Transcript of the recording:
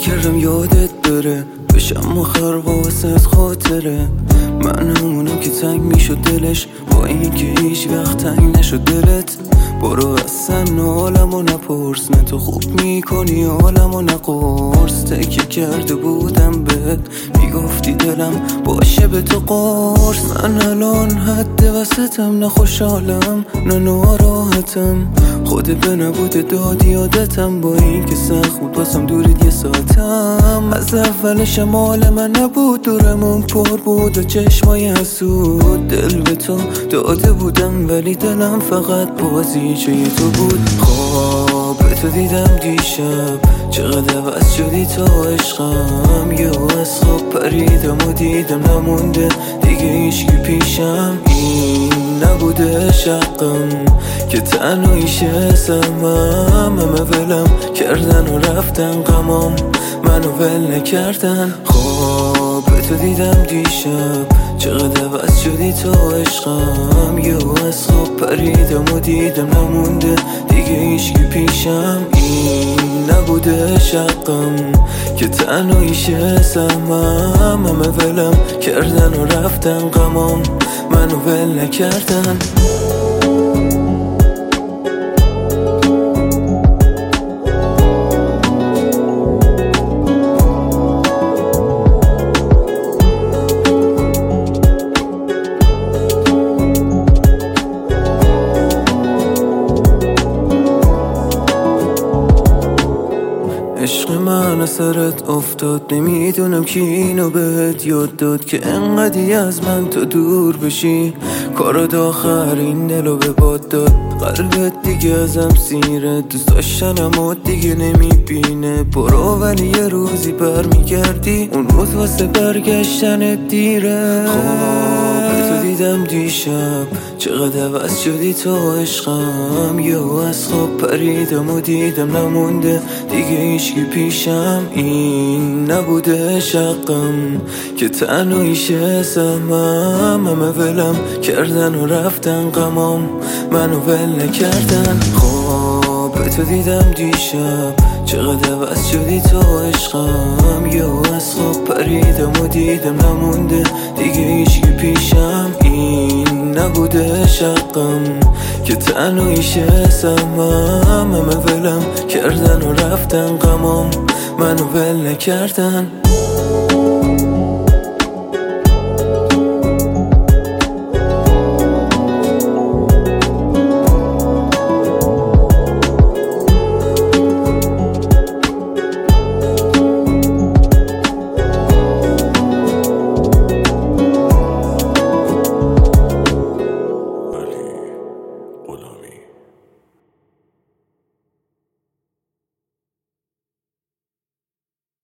کردم یادت بره، بشم مخر واسه خاطره. من همونم که تنگ میشد دلش، با این که هیچ وقت تنگ نشد دلت. برو اصلا حالمو نپرس، نه تو خوب میکنی حالمو نقرس. تکیه کرده بودم بهت، میگفتی دلم باشه به تو قرص. من الان حد وسطم، نه خوشحالم نه ناراحتم. خود به نبود دادی عادتم، با این که سخت بود باسم دورید یه ساعتم. از اولش مال من نبود، دورمون پر بود و چشمای حسود. دل به تو داده بودم ولی دلم فقط بازیچه تو بود. خواب تو دیدم دیشب، چقدر عوض شدی تو عشقم. یهو از خواب پریدم و دیدم نمونده دیگه هیچکی پیشم. این نبوده شقم که تنهاییش سمم. همه ولم کردن و رفتن غمام، منو ول نکردن. خواب تو دیدم دیشب، چقدر عوض شدی تو عشقم. یهو از خواب پریدم و دیدم نمونده دیگه هیچکی پیشم. این نبوده شقم که تنهاییش سمم. همه ولم کردن و رفتن غمام، منو ول نکردن. عشق من از سرت افتاد، نمیدونم کی اینو بهت یاد داد که انقدی از من تو دور بشی. کارات آخرین دلو به باد داد، قلبت دیگه ازم سیره. دوست داشتنم و دیگه نمیبینه. برو ولی یه روزی برمیگردی، اون روز واسه برگشتن دیره. خواب تو دیدم دیشب، چقدر عوض شدی تو عشقم. یهو از خواب پریدم و دیدم نمونده دیگه هیچکی پیشم. این نبوده شقم که تنهاییش سمم. همه ولم کردن و رفتن غمام، منو ول نکردن. خواب تو دیدم دیشب، چقدر عوض شدی تو عشقم. یهو از خواب پریدم و دیدم نمونده دیگه هیچکی پیشم. این نبوده شقم که تنهاییش سمم. همه ولم کردن و رفتن غمام، منو ول نکردن.